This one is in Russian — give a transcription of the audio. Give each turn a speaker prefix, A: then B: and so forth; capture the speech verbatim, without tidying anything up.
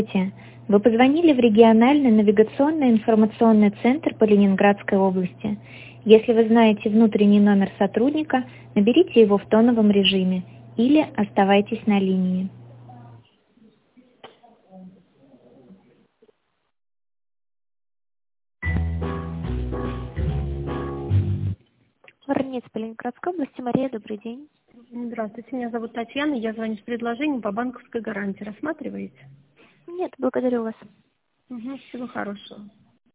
A: Здравствуйте. Вы позвонили в региональный навигационный информационный центр по Ленинградской области. Если вы знаете внутренний номер сотрудника, наберите его в тоновом режиме или оставайтесь на линии. Воронец по Ленинградской области. Мария, добрый день.
B: Здравствуйте, меня зовут Татьяна, я звоню с предложением по банковской гарантии. Рассматриваете?
A: Нет, благодарю вас.
B: Угу, всего хорошего.